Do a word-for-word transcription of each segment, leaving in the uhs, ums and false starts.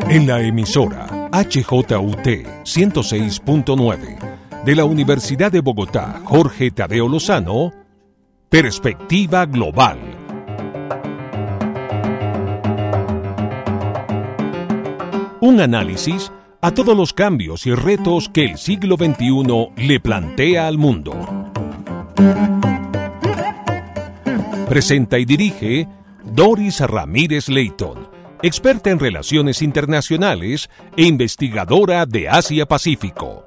En la emisora H J U T ciento seis punto nueve de la Universidad de Bogotá, Jorge Tadeo Lozano, Perspectiva Global. Un análisis a todos los cambios y retos que el siglo veintiuno le plantea al mundo. Presenta y dirige Doris Ramírez Leighton, experta en relaciones internacionales e investigadora de Asia-Pacífico.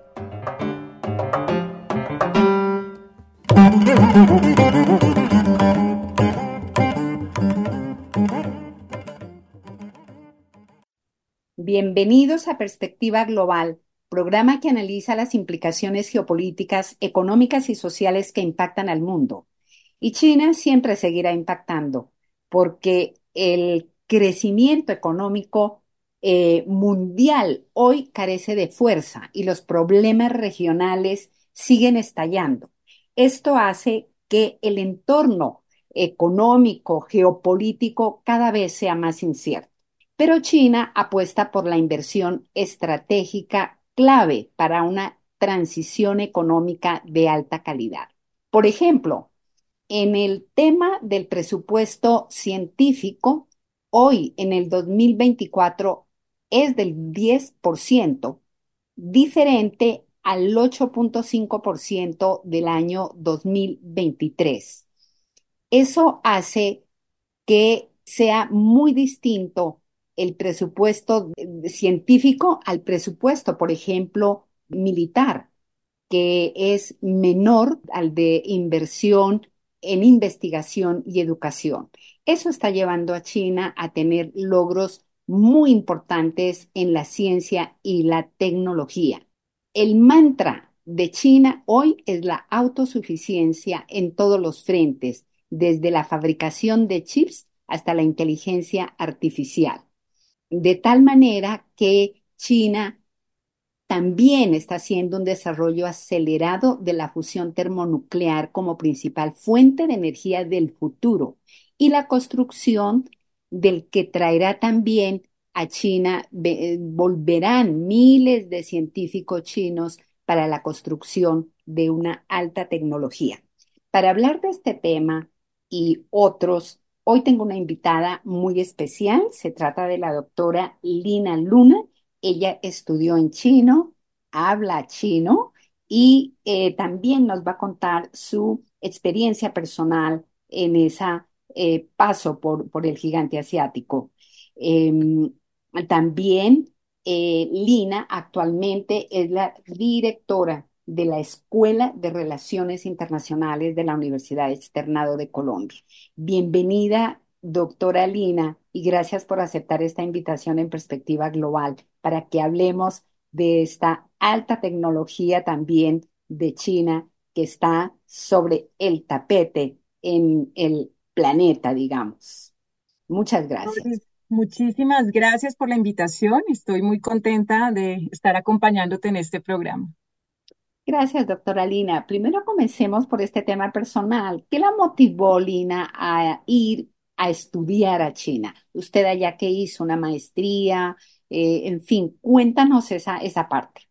Bienvenidos a Perspectiva Global, programa que analiza las implicaciones geopolíticas, económicas y sociales que impactan al mundo. Y China siempre seguirá impactando, porque el crecimiento económico eh, mundial hoy carece de fuerza y los problemas regionales siguen estallando. Esto hace que el entorno económico, geopolítico cada vez sea más incierto. Pero China apuesta por la inversión estratégica clave para una transición económica de alta calidad. Por ejemplo, en el tema del presupuesto científico, hoy en el dos mil veinticuatro es del diez por ciento, diferente al ocho punto cinco por ciento del año dos mil veintitrés. Eso hace que sea muy distinto el presupuesto científico al presupuesto, por ejemplo, militar, que es menor al de inversión en investigación y educación. Eso está llevando a China a tener logros muy importantes en la ciencia y la tecnología. El mantra de China hoy es la autosuficiencia en todos los frentes, desde la fabricación de chips hasta la inteligencia artificial. De tal manera que China también está haciendo un desarrollo acelerado de la fusión termonuclear como principal fuente de energía del futuro y la construcción del que traerá también a China, volverán miles de científicos chinos para la construcción de una alta tecnología. Para hablar de este tema y otros, hoy tengo una invitada muy especial. Se trata de la doctora Lina Luna. Ella estudió en chino, habla chino y eh, también nos va a contar su experiencia personal en ese eh, paso por, por el gigante asiático. Eh, también eh, Lina actualmente es la directora de la Escuela de Relaciones Internacionales de la Universidad Externado de Colombia. Bienvenida, doctora Lina, y gracias por aceptar esta invitación en Perspectiva Global para que hablemos de esta alta tecnología también de China que está sobre el tapete en el planeta, digamos. Muchas gracias. Muchísimas gracias por la invitación. Estoy muy contenta de estar acompañándote en este programa. Gracias, doctora Lina. Primero comencemos por este tema personal. ¿Qué la motivó, Lina, a ir a estudiar a China? Usted allá que hizo una maestría, eh, en fin, cuéntanos esa, esa parte.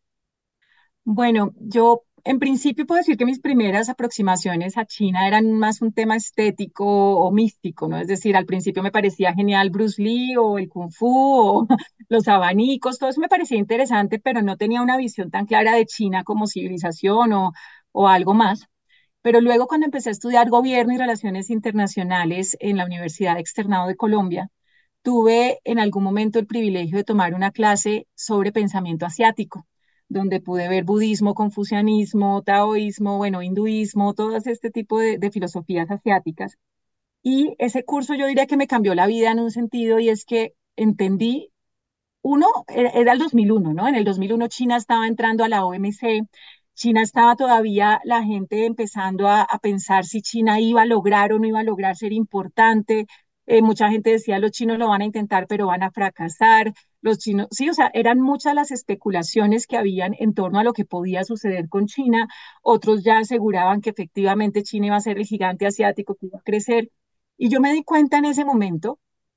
Bueno, yo en principio puedo decir que mis primeras aproximaciones a China eran más un tema estético o místico, ¿no? Es decir, al principio me parecía genial Bruce Lee o el Kung Fu o los abanicos, todo eso me parecía interesante, pero no tenía una visión tan clara de China como civilización o, o algo más. Pero luego cuando empecé a estudiar gobierno y relaciones internacionales en la Universidad Externado de Colombia, tuve en algún momento el privilegio de tomar una clase sobre pensamiento asiático, donde pude ver budismo, confucianismo, taoísmo, bueno, hinduismo, todo este tipo de, de filosofías asiáticas. Y ese curso yo diría que me cambió la vida en un sentido y es que entendí, uno, era, era el dos mil uno, ¿no? En el dos mil uno China estaba entrando a la O M C, China estaba todavía la gente empezando a, a pensar si China iba a lograr o no iba a lograr ser importante. Eh, mucha gente decía, los chinos lo van a intentar, pero van a fracasar. Los chinos, sí, o sea, eran muchas las especulaciones que habían en torno a lo que podía suceder con China. Otros ya aseguraban que efectivamente China iba a ser el gigante asiático que iba a crecer. Y yo me di cuenta en ese momento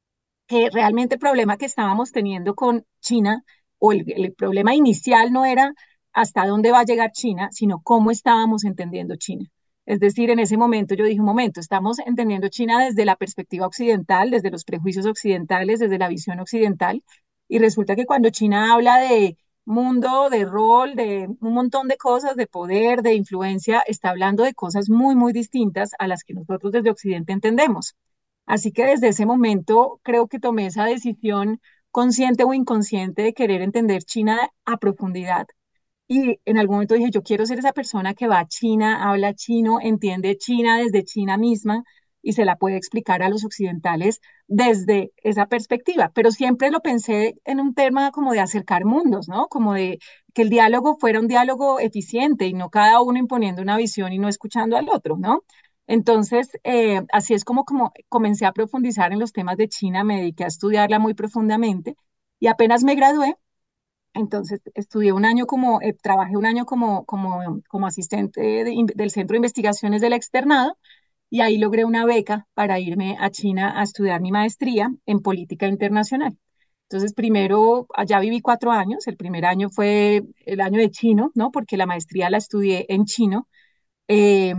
que realmente el problema que estábamos teniendo con China, o el, el problema inicial no era hasta dónde va a llegar China, sino cómo estábamos entendiendo China. Es decir, en ese momento yo dije, un momento, estamos entendiendo China desde la perspectiva occidental, desde los prejuicios occidentales, desde la visión occidental, y resulta que cuando China habla de mundo, de rol, de un montón de cosas, de poder, de influencia, está hablando de cosas muy, muy distintas a las que nosotros desde Occidente entendemos. Así que desde ese momento creo que tomé esa decisión consciente o inconsciente de querer entender China a profundidad. Y en algún momento dije, yo quiero ser esa persona que va a China, habla chino, entiende China desde China misma y se la puede explicar a los occidentales desde esa perspectiva. Pero siempre lo pensé en un tema como de acercar mundos, ¿no? Como de que el diálogo fuera un diálogo eficiente y no cada uno imponiendo una visión y no escuchando al otro, ¿no? Entonces, eh, así es como, como comencé a profundizar en los temas de China, me dediqué a estudiarla muy profundamente y apenas me gradué, entonces estudié un año como, eh, trabajé un año como, como, como asistente de in- del Centro de Investigaciones del Externado y ahí logré una beca para irme a China a estudiar mi maestría en política internacional. Entonces, primero, allá viví cuatro años. El primer año fue el año de chino, ¿no? Porque la maestría la estudié en chino. Eh,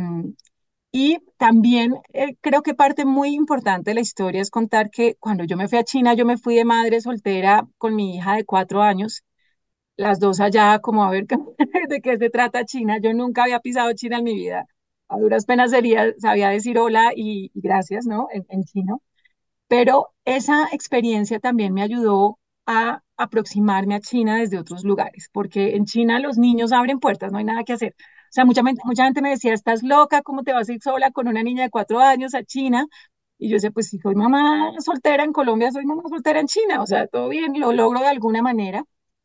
y también eh, creo que parte muy importante de la historia es contar que cuando yo me fui a China, yo me fui de madre soltera con mi hija de cuatro años, las dos allá como a ver qué- de qué se trata China. Yo nunca había pisado China en mi vida. A duras penas sería, sabía decir hola y, y gracias, ¿no? En, en chino. Pero esa experiencia también me ayudó a aproximarme a China desde otros lugares, porque en China los niños abren puertas, no hay nada que hacer. O sea, mucha, men- mucha gente me decía, estás loca, ¿cómo te vas a ir sola con una niña de cuatro años a China? Y yo decía, pues si soy mamá soltera en Colombia, soy mamá soltera en China, o sea, todo bien, lo logro de alguna manera.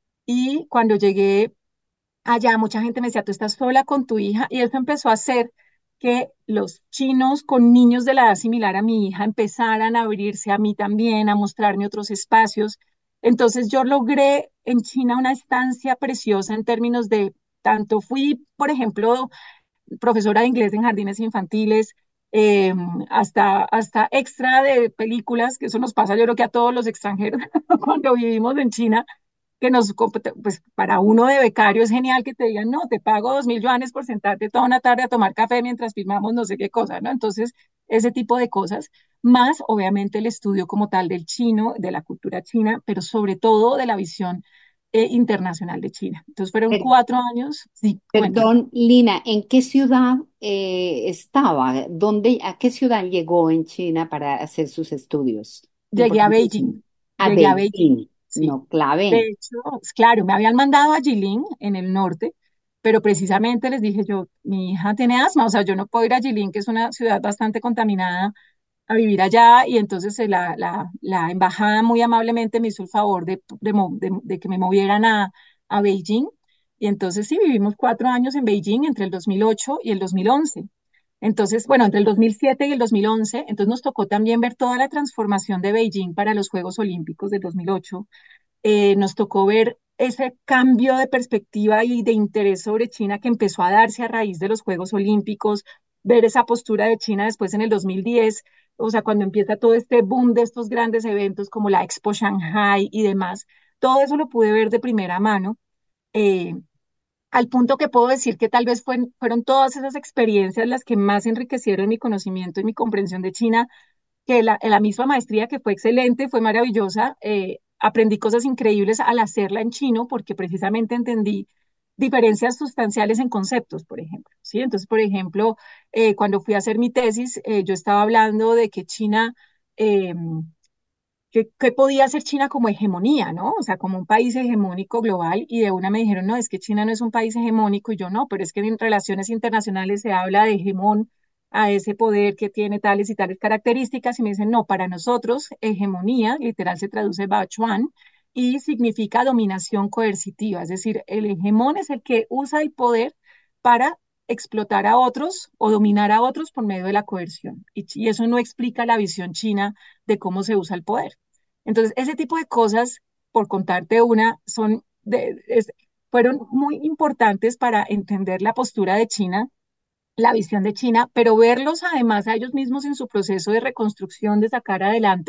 Y cuando llegué allá, mucha gente me decía, tú estás sola con tu hija, y eso empezó a hacer que los chinos con niños de la edad similar a mi hija empezaran a abrirse a mí también, a mostrarme otros espacios. Entonces yo logré en China una estancia preciosa en términos de, tanto fui, por ejemplo, profesora de inglés en jardines infantiles, eh, hasta, hasta extra de películas, que eso nos pasa yo creo que a todos los extranjeros cuando vivimos en China, que nos, pues para uno de becario es genial que te digan, no, te pago dos mil yuanes por sentarte toda una tarde a tomar café mientras filmamos no sé qué cosa, ¿no? Entonces, ese tipo de cosas, más obviamente el estudio como tal del chino, de la cultura china, pero sobre todo de la visión eh, internacional de China. Entonces, fueron Per- cuatro años, sí, cuéntame. Perdón, Lina, ¿en qué ciudad eh, estaba? ¿Dónde, a qué ciudad llegó en China para hacer sus estudios? Llegué a Importantísimo. Beijing, A llegué a Beijing, Beijing, sí. no, clave. De hecho, es claro, me habían mandado a Jilin en el norte, pero precisamente les dije yo, mi hija tiene asma, o sea, yo no puedo ir a Jilin, que es una ciudad bastante contaminada, a vivir allá, y entonces eh, la, la, la embajada muy amablemente me hizo el favor de, de, mo- de- de que me movieran a, a Beijing, y entonces sí, vivimos cuatro años en Beijing entre el dos mil ocho y el dos mil once. Entonces, bueno, entre el dos mil siete y el dos mil once, entonces nos tocó también ver toda la transformación de Beijing para los Juegos Olímpicos del dos mil ocho. Eh, nos tocó ver ese cambio de perspectiva y de interés sobre China que empezó a darse a raíz de los Juegos Olímpicos, ver esa postura de China después en el dos mil diez, o sea, cuando empieza todo este boom de estos grandes eventos como la Expo Shanghai y demás, todo eso lo pude ver de primera mano. eh, Al punto que puedo decir que tal vez fue- fueron todas esas experiencias las que más enriquecieron mi conocimiento y mi comprensión de China, que la, la misma maestría que fue excelente, fue maravillosa. Eh, aprendí cosas increíbles al hacerla en chino porque precisamente entendí diferencias sustanciales en conceptos, por ejemplo, ¿sí? Entonces, por ejemplo, eh, cuando fui a hacer mi tesis, eh, yo estaba hablando de que China, eh, que, que podía ser China como hegemonía, ¿no? O sea, como un país hegemónico global, y de una me dijeron, no, es que China no es un país hegemónico, y yo no, pero es que en relaciones internacionales se habla de hegemón a ese poder que tiene tales y tales características, y me dicen, no, para nosotros hegemonía, literal se traduce Bachuan, y significa dominación coercitiva, es decir, el hegemón es el que usa el poder para explotar a otros o dominar a otros por medio de la coerción, y, y eso no explica la visión china de cómo se usa el poder. Entonces, ese tipo de cosas, por contarte una, son de, es- fueron muy importantes para entender la postura de China, la visión de China, pero verlos además a ellos mismos en su proceso de reconstrucción, de sacar adelante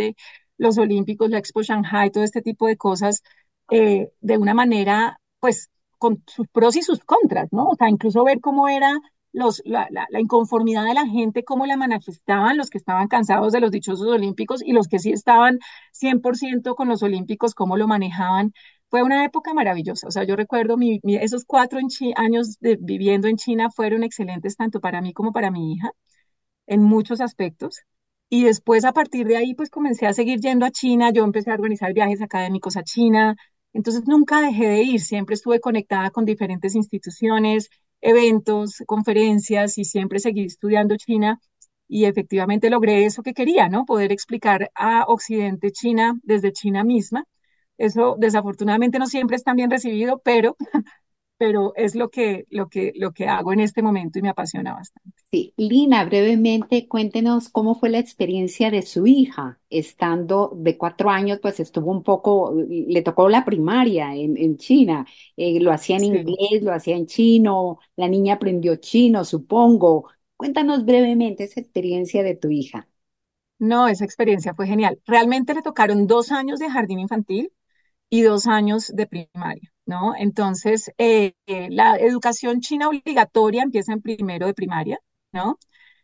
los Olímpicos, la Expo Shanghai, todo este tipo de cosas, eh, de una manera, pues, con sus pros y sus contras, ¿no? O sea, incluso ver cómo era los, la, la, la inconformidad de la gente, cómo la manifestaban los que estaban cansados de los dichosos Olímpicos y los que sí estaban cien por ciento con los Olímpicos, cómo lo manejaban. Fue una época maravillosa. O sea, yo recuerdo mi, mi- esos cuatro en Chi- años de, viviendo en China fueron excelentes tanto para mí como para mi hija en muchos aspectos. Y después, a partir de ahí, pues comencé a seguir yendo a China. Yo empecé a organizar viajes académicos a China. Entonces, nunca dejé de ir. Siempre estuve conectada con diferentes instituciones, eventos, conferencias y siempre seguí estudiando China. Y efectivamente logré eso que quería, ¿no? Poder explicar a Occidente China desde China misma. Eso desafortunadamente no siempre es tan bien recibido, pero, pero es lo que, lo que, lo que hago en este momento y me apasiona bastante. Sí, Lina, brevemente cuéntenos cómo fue la experiencia de su hija, estando de cuatro años, pues estuvo un poco, le tocó la primaria en, en China. Eh, lo hacía en Sí. inglés, lo hacía en chino, la niña aprendió chino, supongo. Cuéntanos brevemente esa experiencia de tu hija. No, esa experiencia fue genial. Realmente le tocaron dos años de jardín infantil y dos años de primaria, ¿no? Entonces, eh, eh, la educación china obligatoria empieza en primero de primaria, ¿no?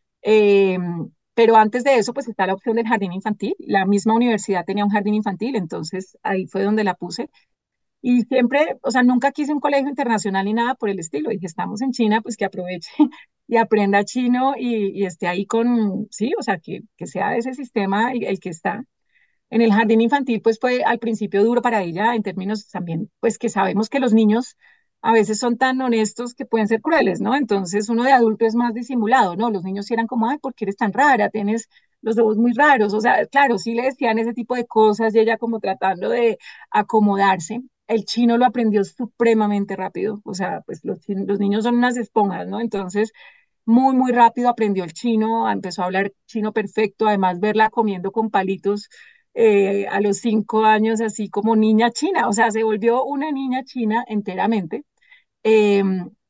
Eh, pero antes de eso, pues está la opción del jardín infantil. La misma universidad tenía un jardín infantil, entonces ahí fue donde la puse. Y siempre, o sea, nunca quise un colegio internacional ni nada por el estilo. Dije, estamos en China, pues que aproveche y aprenda chino y, y esté ahí con, sí, o sea, que, que sea ese sistema el, el que está. En el jardín infantil, pues fue al principio duro para ella, en términos también, pues que sabemos que los niños a veces son tan honestos que pueden ser crueles, ¿no? Entonces uno de adulto es más disimulado, ¿no? Los niños sí eran como, ay, ¿por qué eres tan rara? Tienes los ojos muy raros. O sea, claro, sí le decían ese tipo de cosas y ella como tratando de acomodarse. El chino lo aprendió supremamente rápido. O sea, pues los, chin- los niños son unas esponjas, ¿no? Entonces muy, muy rápido aprendió el chino, empezó a hablar chino perfecto, además verla comiendo con palitos eh, a los cinco años, así como niña china, o sea, se volvió una niña china enteramente. Eh,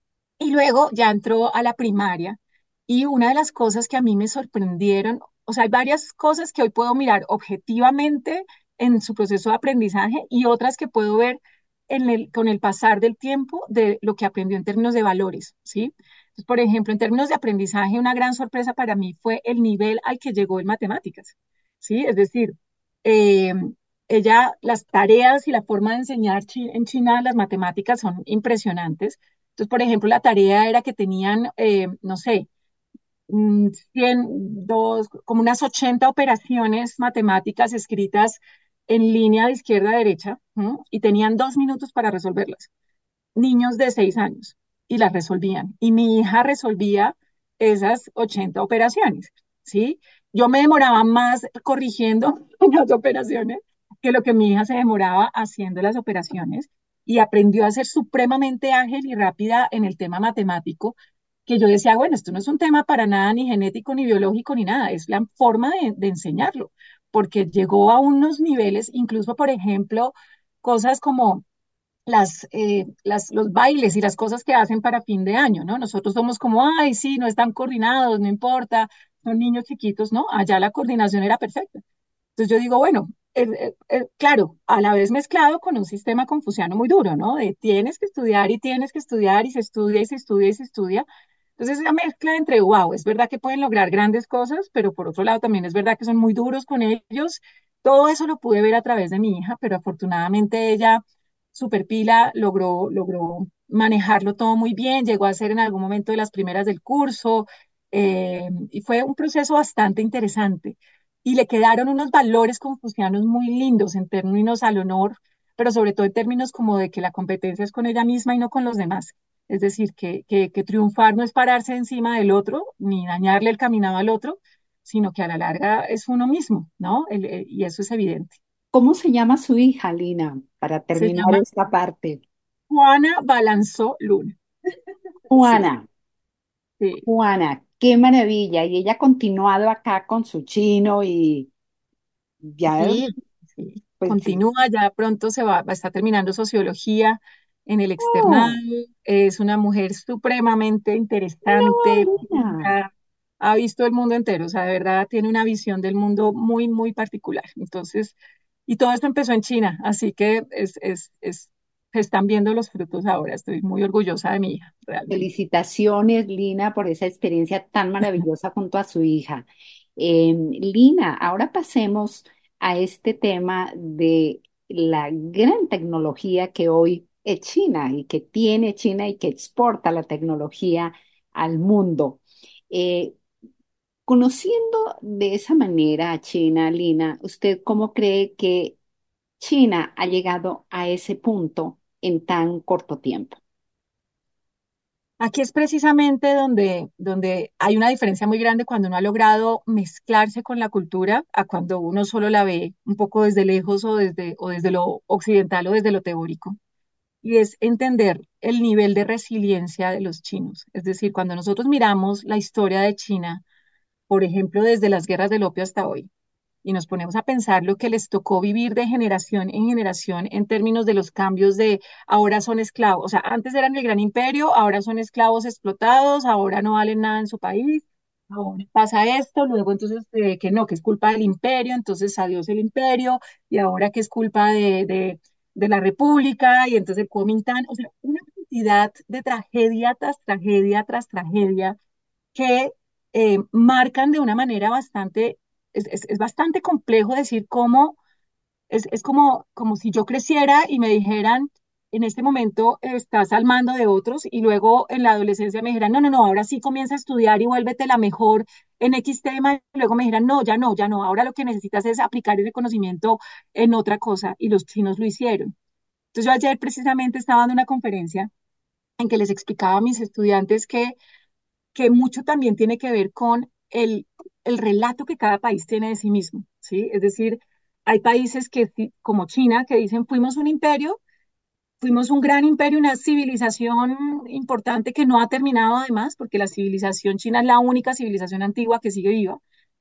y luego ya entró a la primaria y una de las cosas que a mí me sorprendieron, o sea, hay varias cosas que hoy puedo mirar objetivamente en su proceso de aprendizaje y otras que puedo ver en el, con el pasar del tiempo de lo que aprendió en términos de valores, ¿sí? Entonces, por ejemplo, en términos de aprendizaje, una gran sorpresa para mí fue el nivel al que llegó en matemáticas, ¿sí? Es decir, eh, ella, las tareas y la forma de enseñar chi- en China las matemáticas son impresionantes. Entonces, por ejemplo, la tarea era que tenían, eh, no sé, mm, cien, dos, como unas ochenta operaciones matemáticas escritas en línea de izquierda a derecha, ¿m? Y tenían dos minutos para resolverlas. Niños de seis años y las resolvían. Y mi hija resolvía esas ochenta operaciones, ¿sí? Yo me demoraba más corrigiendo las operaciones que lo que mi hija se demoraba haciendo las operaciones y aprendió a ser supremamente ágil y rápida en el tema matemático, que yo decía, bueno, esto no es un tema para nada ni genético, ni biológico, ni nada, es la forma de, de enseñarlo, porque llegó a unos niveles, incluso, por ejemplo, cosas como las, eh, las, los bailes y las cosas que hacen para fin de año, ¿no? Nosotros somos como, ay, sí, no están coordinados, no importa, son niños chiquitos, ¿no? Allá la coordinación era perfecta. Entonces yo digo, bueno, eh, eh, eh, claro, a la vez mezclado con un sistema confuciano muy duro, ¿no? De tienes que estudiar y tienes que estudiar y se estudia y se estudia y se estudia. Entonces esa mezcla entre, wow, es verdad que pueden lograr grandes cosas, pero por otro lado también es verdad que son muy duros con ellos. Todo eso lo pude ver a través de mi hija, pero afortunadamente ella, super pila, logró, logró manejarlo todo muy bien, llegó a ser en algún momento de las primeras del curso, eh, y fue un proceso bastante interesante y le quedaron unos valores confucianos muy lindos en términos al honor, pero sobre todo en términos como de que la competencia es con ella misma y no con los demás. Es decir, que, que, que triunfar no es pararse encima del otro, ni dañarle el caminado al otro, sino que a la larga es uno mismo, ¿no? El- el- y eso es evidente. ¿Cómo se llama su hija, Lina, para Se terminar llama esta parte? Juana Balanzó Luna. Sí, Juana, sí, Juana, qué maravilla. Y ella ha continuado acá con su chino y ya, sí, sí. pues, Continúa, ya pronto se va, va a estar terminando sociología en el externado. oh, Es una mujer supremamente interesante, no, Lina. pura. ha visto el mundo entero, o sea, de verdad tiene una visión del mundo muy, muy particular. Entonces, y todo esto empezó en China, así que es, es, es, se están viendo los frutos ahora. Estoy muy orgullosa de mi hija, realmente. Felicitaciones, Lina, por esa experiencia tan maravillosa junto a su hija. Eh, Lina, ahora pasemos a este tema de la gran tecnología que hoy es China y que tiene China y que exporta la tecnología al mundo. Eh, Conociendo de esa manera a China, Lina, ¿usted cómo cree que China ha llegado a ese punto en tan corto tiempo? Aquí es precisamente donde, donde hay una diferencia muy grande cuando uno ha logrado mezclarse con la cultura a cuando uno solo la ve un poco desde lejos o desde, o desde lo occidental o desde lo teórico. Y es entender el nivel de resiliencia de los chinos. Es decir, cuando nosotros miramos la historia de China, por ejemplo, desde las guerras del opio hasta hoy, y nos ponemos a pensar lo que les tocó vivir de generación en generación en términos de los cambios de ahora son esclavos, o sea, antes eran el gran imperio, ahora son esclavos explotados, ahora no valen nada en su país, ahora pasa esto, luego entonces eh, que no, que es culpa del imperio, entonces adiós el imperio, y ahora que es culpa de, de, de la república, y entonces el Kuomintang, o sea, una cantidad de tragedia tras tragedia tras tragedia que eh, marcan de una manera bastante, es, es, es bastante complejo decir cómo, es, es como, como si yo creciera y me dijeran, en este momento estás al mando de otros y luego en la adolescencia me dijeran, no, no, no, ahora sí comienza a estudiar y vuélvete la mejor en X tema, y luego me dijeran, no, ya no, ya no, ahora lo que necesitas es aplicar ese conocimiento en otra cosa y los chinos lo hicieron. Entonces yo ayer precisamente estaba dando una conferencia en que les explicaba a mis estudiantes que que mucho también tiene que ver con el, el relato que cada país tiene de sí mismo, ¿sí? Es decir, hay países que, como China, que dicen fuimos un imperio, fuimos un gran imperio, una civilización importante que no ha terminado además, porque la civilización china es la única civilización antigua que sigue viva,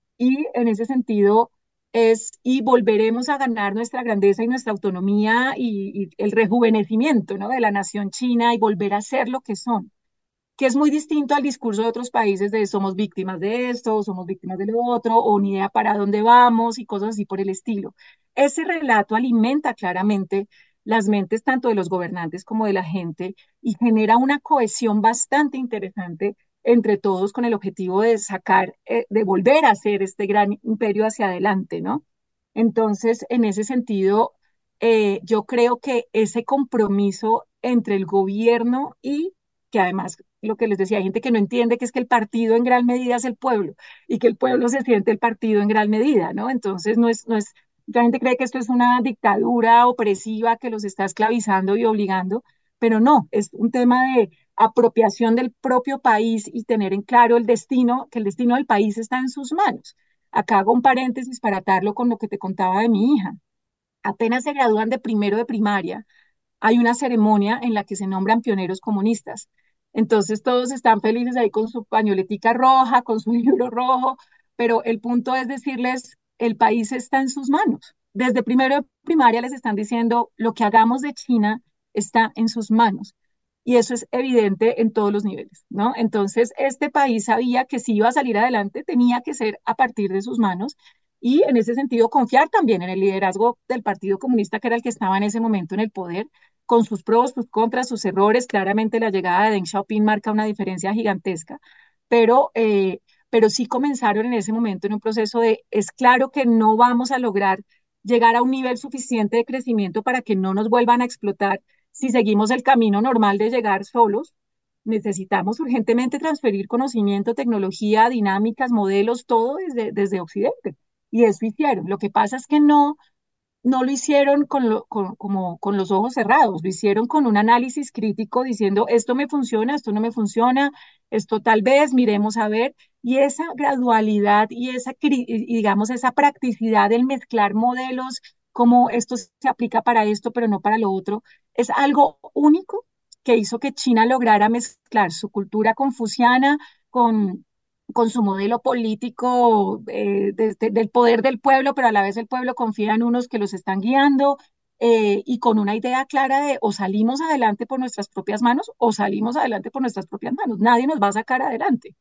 y en ese sentido es, y volveremos a ganar nuestra grandeza y nuestra autonomía y, y el rejuvenecimiento, ¿no? De la nación china y volver a ser lo que son, que es muy distinto al discurso de otros países de somos víctimas de esto, somos víctimas de lo otro, o ni idea para dónde vamos y cosas así por el estilo. Ese relato alimenta claramente las mentes tanto de los gobernantes como de la gente y genera una cohesión bastante interesante entre todos con el objetivo de sacar, eh, de volver a hacer este gran imperio hacia adelante, ¿no? Entonces, en ese sentido, eh, yo creo que ese compromiso entre el gobierno y que además lo que les decía, hay gente que no entiende que es que el partido en gran medida es el pueblo y que el pueblo se siente el partido en gran medida, ¿no? Entonces no es, no es, la gente cree que esto es una dictadura opresiva que los está esclavizando y obligando, pero no, es un tema de apropiación del propio país y tener en claro el destino, que el destino del país está en sus manos. Acá hago un paréntesis para atarlo con lo que te contaba de mi hija. Apenas se gradúan de primero de primaria, hay una ceremonia en la que se nombran pioneros comunistas. Entonces todos están felices ahí con su pañoletica roja, con su libro rojo, pero el punto es decirles, el país está en sus manos. Desde primero de primaria les están diciendo, lo que hagamos de China está en sus manos. Y eso es evidente en todos los niveles, ¿no? Entonces, este país sabía que si iba a salir adelante, tenía que ser a partir de sus manos y en ese sentido confiar también en el liderazgo del Partido Comunista, que era el que estaba en ese momento en el poder, con sus pros, sus contras, sus errores. Claramente la llegada de Deng Xiaoping marca una diferencia gigantesca, pero, eh, pero sí comenzaron en ese momento en un proceso de, es claro que no vamos a lograr llegar a un nivel suficiente de crecimiento para que no nos vuelvan a explotar si seguimos el camino normal de llegar solos. Necesitamos urgentemente transferir conocimiento, tecnología, dinámicas, modelos, todo desde, desde Occidente. Y eso hicieron. Lo que pasa es que no, no lo hicieron con, lo, con, como, con los ojos cerrados, lo hicieron con un análisis crítico diciendo esto me funciona, esto no me funciona, esto tal vez, miremos a ver, y esa gradualidad y esa, y digamos, esa practicidad del mezclar modelos, como esto se aplica para esto, pero no para lo otro, es algo único que hizo que China lograra mezclar su cultura confuciana con con su modelo político eh, de, de, del poder del pueblo, pero a la vez el pueblo confía en unos que los están guiando eh, y con una idea clara de o salimos adelante por nuestras propias manos o salimos adelante por nuestras propias manos. Nadie nos va a sacar adelante.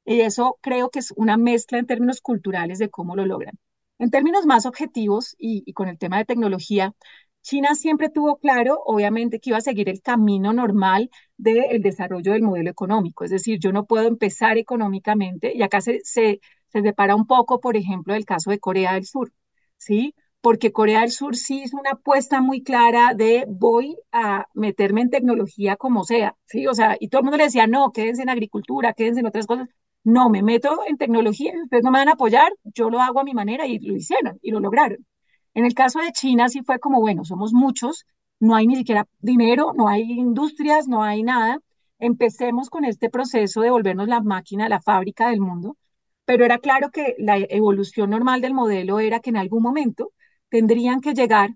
Y eso creo que es una mezcla en términos culturales de cómo lo logran. En términos más objetivos y, y con el tema de tecnología, China siempre tuvo claro, obviamente, que iba a seguir el camino normal del desarrollo del modelo económico. Es decir, yo no puedo empezar económicamente, y acá se, se, se separa un poco, por ejemplo, del caso de Corea del Sur, ¿sí? Porque Corea del Sur sí hizo una apuesta muy clara de voy a meterme en tecnología como sea, ¿sí? O sea, y todo el mundo le decía, no, quédense en agricultura, quédense en otras cosas. No, me meto en tecnología, ustedes no me van a apoyar, yo lo hago a mi manera y lo hicieron y lo lograron. En el caso de China sí fue como, bueno, somos muchos, no hay ni siquiera dinero, no hay industrias, no hay nada. Empecemos con este proceso de volvernos la máquina, la fábrica del mundo, pero era claro que la evolución normal del modelo era que en algún momento tendrían que llegar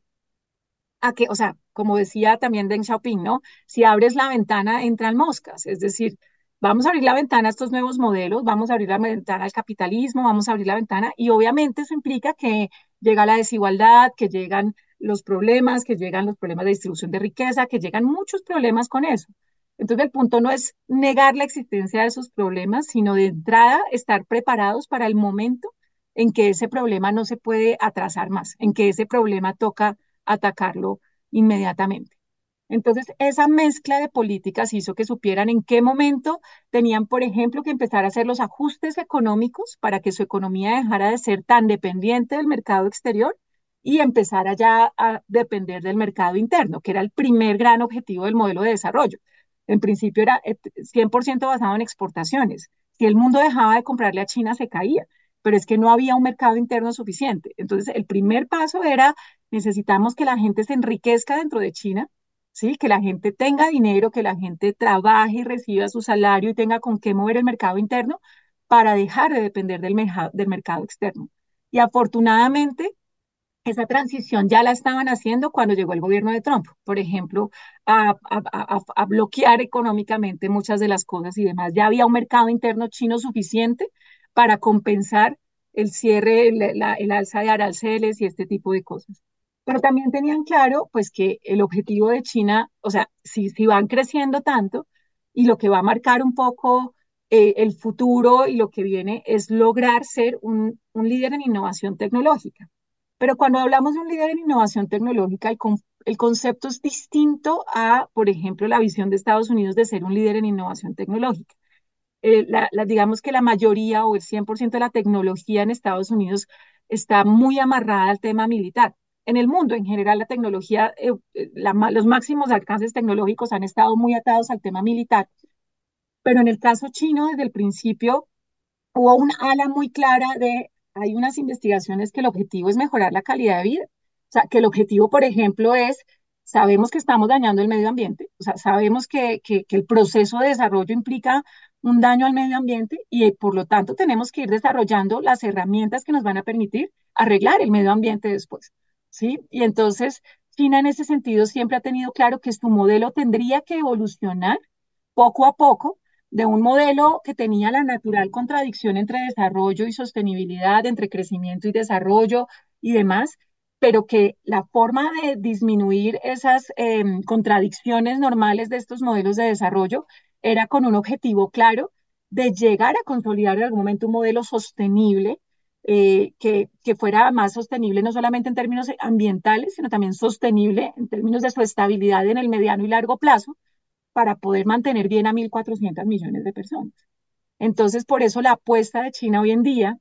a que, o sea, como decía también Deng Xiaoping, ¿no? Si abres la ventana, entran moscas, es decir, vamos a abrir la ventana a estos nuevos modelos, vamos a abrir la ventana al capitalismo, vamos a abrir la ventana y obviamente eso implica que llega la desigualdad, que llegan los problemas, que llegan los problemas de distribución de riqueza, que llegan muchos problemas con eso. Entonces el punto no es negar la existencia de esos problemas, sino de entrada estar preparados para el momento en que ese problema no se puede atrasar más, en que ese problema toca atacarlo inmediatamente. Entonces, esa mezcla de políticas hizo que supieran en qué momento tenían, por ejemplo, que empezar a hacer los ajustes económicos para que su economía dejara de ser tan dependiente del mercado exterior y empezara ya a depender del mercado interno, que era el primer gran objetivo del modelo de desarrollo. En principio era cien por ciento basado en exportaciones. Si el mundo dejaba de comprarle a China, se caía, pero es que no había un mercado interno suficiente. Entonces, el primer paso era necesitamos que la gente se enriquezca dentro de China, ¿sí? Que la gente tenga dinero, que la gente trabaje y reciba su salario y tenga con qué mover el mercado interno para dejar de depender del, mercado, del mercado externo. Y afortunadamente, esa transición ya la estaban haciendo cuando llegó el gobierno de Trump, por ejemplo, a, a, a, a bloquear económicamente muchas de las cosas y demás. Ya había un mercado interno chino suficiente para compensar el cierre, el, la, el alza de aranceles y este tipo de cosas. Pero también tenían claro, pues, que el objetivo de China, o sea, si, si van creciendo tanto y lo que va a marcar un poco eh, el futuro y lo que viene es lograr ser un, un líder en innovación tecnológica. Pero cuando hablamos de un líder en innovación tecnológica, el, con, el concepto es distinto a, por ejemplo, la visión de Estados Unidos de ser un líder en innovación tecnológica. Eh, la, la, digamos que la mayoría o el cien por ciento de la tecnología en Estados Unidos está muy amarrada al tema militar. En el mundo, en general, la tecnología, eh, la, los máximos alcances tecnológicos han estado muy atados al tema militar. Pero en el caso chino, desde el principio, hubo un ala muy clara de, hay unas investigaciones que el objetivo es mejorar la calidad de vida. O sea, que el objetivo, por ejemplo, es, sabemos que estamos dañando el medio ambiente, o sea, sabemos que, que, que el proceso de desarrollo implica un daño al medio ambiente y eh, por lo tanto tenemos que ir desarrollando las herramientas que nos van a permitir arreglar el medio ambiente después, ¿sí? Y entonces, China en ese sentido siempre ha tenido claro que su modelo tendría que evolucionar poco a poco de un modelo que tenía la natural contradicción entre desarrollo y sostenibilidad, entre crecimiento y desarrollo y demás, pero que la forma de disminuir esas eh, contradicciones normales de estos modelos de desarrollo era con un objetivo claro de llegar a consolidar en algún momento un modelo sostenible, eh, que, que fuera más sostenible no solamente en términos ambientales, sino también sostenible en términos de su estabilidad en el mediano y largo plazo para poder mantener bien a mil cuatrocientos millones de personas. Entonces, por eso la apuesta de China hoy en día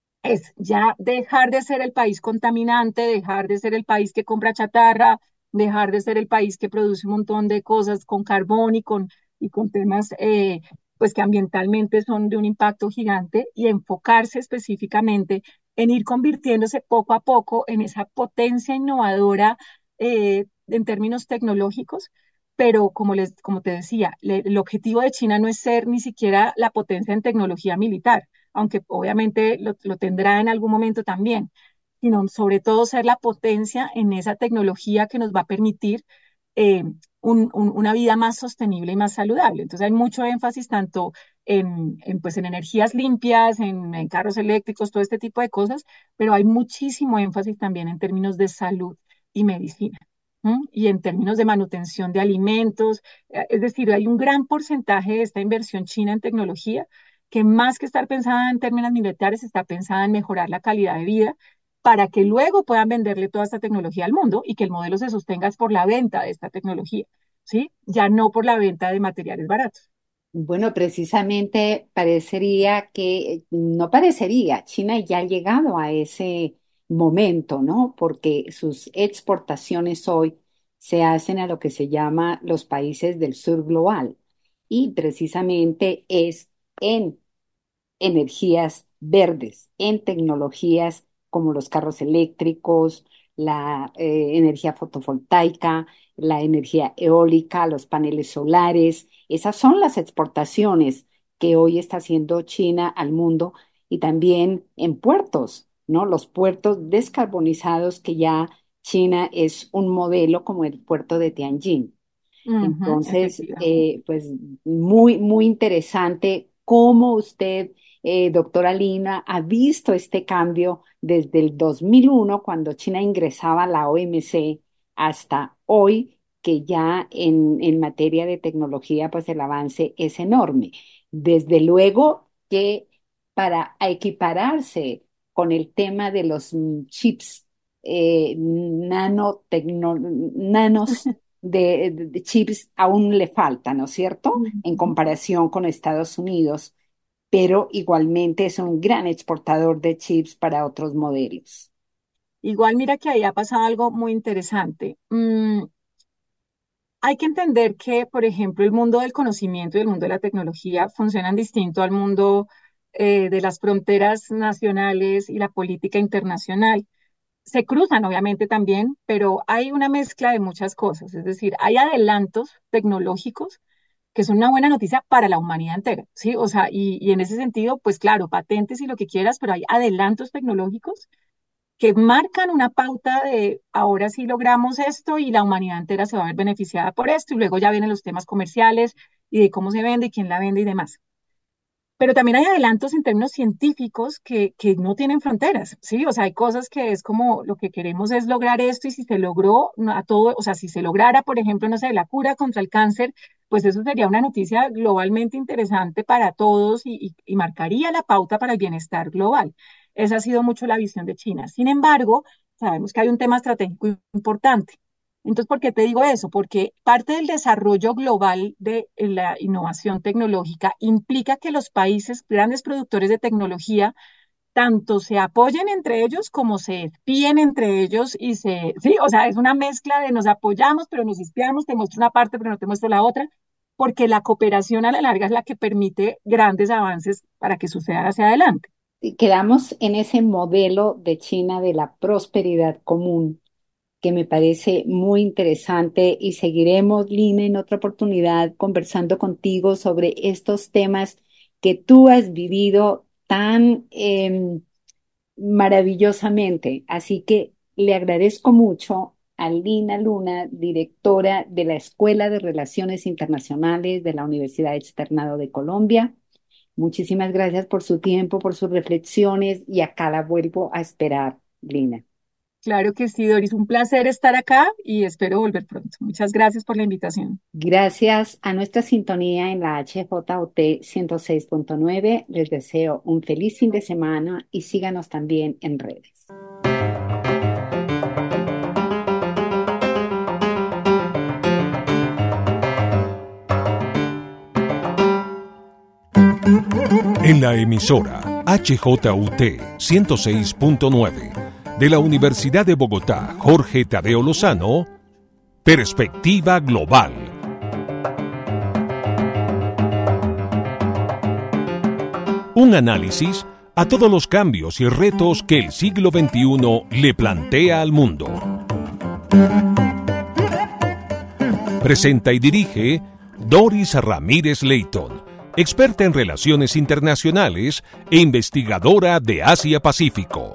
es ya dejar de ser el país contaminante, dejar de ser el país que compra chatarra, dejar de ser el país que produce un montón de cosas con carbón y con, y con temas eh, pues que ambientalmente son de un impacto gigante y enfocarse específicamente en ir convirtiéndose poco a poco en esa potencia innovadora eh, en términos tecnológicos, pero como, les, como te decía, le, el objetivo de China no es ser ni siquiera la potencia en tecnología militar, aunque obviamente lo, lo tendrá en algún momento también, sino sobre todo ser la potencia en esa tecnología que nos va a permitir eh, un, un, una vida más sostenible y más saludable. Entonces hay mucho énfasis tanto en, en, pues, en energías limpias, en, en carros eléctricos, todo este tipo de cosas, pero hay muchísimo énfasis también en términos de salud y medicina. ¿Mm? Y en términos de manutención de alimentos, es decir, hay un gran porcentaje de esta inversión china en tecnología que más que estar pensada en términos militares, está pensada en mejorar la calidad de vida para que luego puedan venderle toda esta tecnología al mundo y que el modelo se sostenga es por la venta de esta tecnología, ¿sí? Ya no por la venta de materiales baratos. Bueno, precisamente parecería que, no parecería, China ya ha llegado a ese momento, ¿no? Porque sus exportaciones hoy se hacen a lo que se llama los países del sur global y precisamente es en energías verdes, en tecnologías como los carros eléctricos, la eh, energía fotovoltaica, la energía eólica, los paneles solares. Esas son las exportaciones que hoy está haciendo China al mundo y también en puertos, ¿no? Los puertos descarbonizados que ya China es un modelo como el puerto de Tianjin. Ujú, Entonces, efectivamente. eh, pues muy, muy interesante cómo usted, eh, doctora Lina, ha visto este cambio desde el dos mil uno, cuando China ingresaba a la O M C, hasta hoy, que ya en, en materia de tecnología, pues el avance es enorme. Desde luego que para equipararse con el tema de los mm, chips, eh, nanotecno- nanos, de, de chips aún le falta, ¿no es cierto? En Ujú. comparación con Estados Unidos, pero igualmente es un gran exportador de chips para otros modelos. Igual mira que ahí ha pasado algo muy interesante. Mm, hay que entender que, por ejemplo, el mundo del conocimiento y el mundo de la tecnología funcionan distinto al mundo eh, de las fronteras nacionales y la política internacional. Se cruzan, obviamente, también, pero hay una mezcla de muchas cosas. Es decir, hay adelantos tecnológicos que son una buena noticia para la humanidad entera, ¿sí? O sea, y, y en ese sentido, pues claro, patentes y lo que quieras, pero hay adelantos tecnológicos que marcan una pauta de ahora sí logramos esto y la humanidad entera se va a ver beneficiada por esto, y luego ya vienen los temas comerciales y de cómo se vende y quién la vende y demás. Pero también hay adelantos en términos científicos que, que no tienen fronteras, ¿sí? O sea, hay cosas que es como lo que queremos es lograr esto y si se logró no, a todo, o sea, si se lograra, por ejemplo, no sé, la cura contra el cáncer, pues eso sería una noticia globalmente interesante para todos y, y, y marcaría la pauta para el bienestar global. Esa ha sido mucho la visión de China. Sin embargo, sabemos que hay un tema estratégico importante. Entonces, ¿por qué te digo eso? Porque parte del desarrollo global de la innovación tecnológica implica que los países grandes productores de tecnología tanto se apoyen entre ellos como se espíen entre ellos y se, sí, o sea, es una mezcla de nos apoyamos, pero nos espiamos, te muestro una parte, pero no te muestro la otra, porque la cooperación a la larga es la que permite grandes avances para que suceda hacia adelante. Y quedamos en ese modelo de China de la prosperidad común que me parece muy interesante y seguiremos, Lina, en otra oportunidad conversando contigo sobre estos temas que tú has vivido tan em, maravillosamente. Así que le agradezco mucho a Lina Luna, directora de la Escuela de Relaciones Internacionales de la Universidad Externado de Colombia. Muchísimas gracias por su tiempo, por sus reflexiones y acá la vuelvo a esperar, Lina. Claro que sí, Doris, un placer estar acá y espero volver pronto. Muchas gracias por la invitación. Gracias a nuestra sintonía en la H J O T ciento seis punto nueve, les deseo un feliz fin de semana y síganos también en redes. En la emisora H J U T ciento seis punto nueve de la Universidad de Bogotá, Jorge Tadeo Lozano, Perspectiva Global. Un análisis a todos los cambios y retos que el siglo veintiuno le plantea al mundo. Presenta y dirige Doris Ramírez Leighton, experta en relaciones internacionales e investigadora de Asia-Pacífico.